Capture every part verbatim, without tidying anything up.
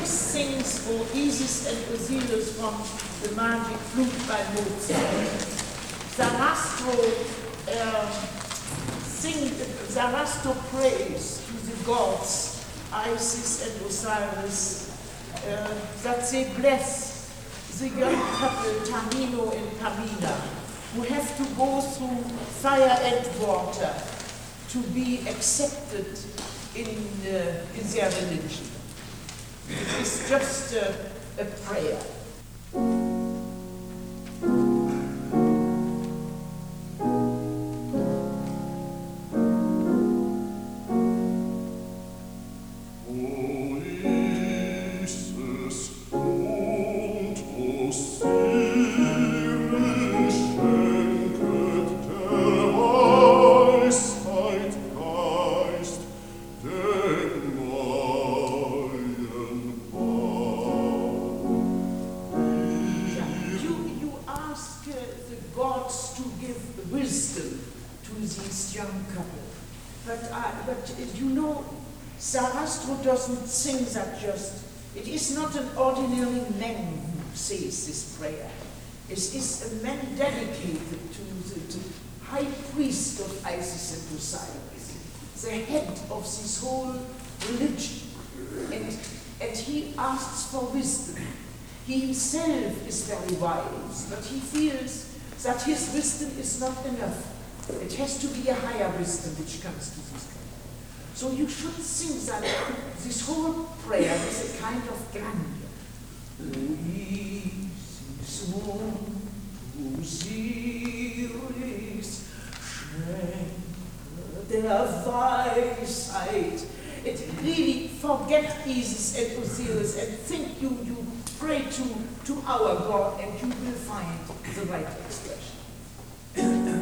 sings for Isis and Osiris from the Magic Flute by Mozart. Sarastro um, sing, Sarastro prays to the gods, Isis and Osiris, uh, that they bless the young couple Tamino and Pamina, who have to go through fire and water to be accepted in, uh, in their religion. It is just a, a prayer. Sarastro doesn't sing that just. It is not an ordinary man who says this prayer. It is a man dedicated to the, to high priest of Isis and Osiris, the head of this whole religion. And, and he asks for wisdom. He himself is very wise, but he feels that his wisdom is not enough. It has to be a higher wisdom which comes to this kind. So you should sing that this whole prayer is a kind of grandeur. Isis und Osiris schenke der Weisheit. It really forget Isis and Osiris and think you, you pray to, to our God and you will find the right expression.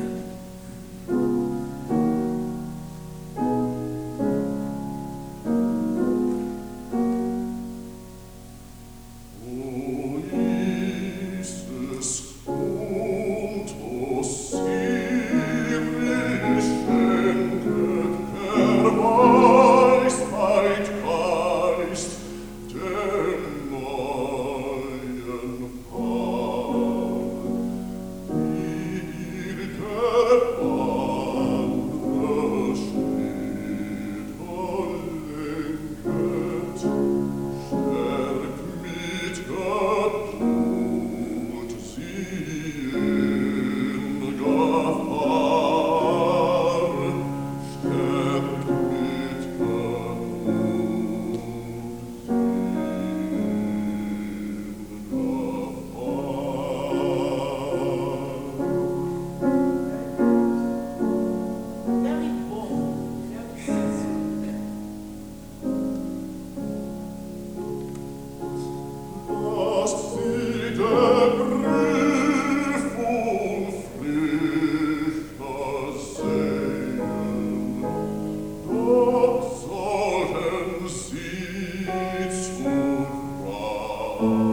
Oh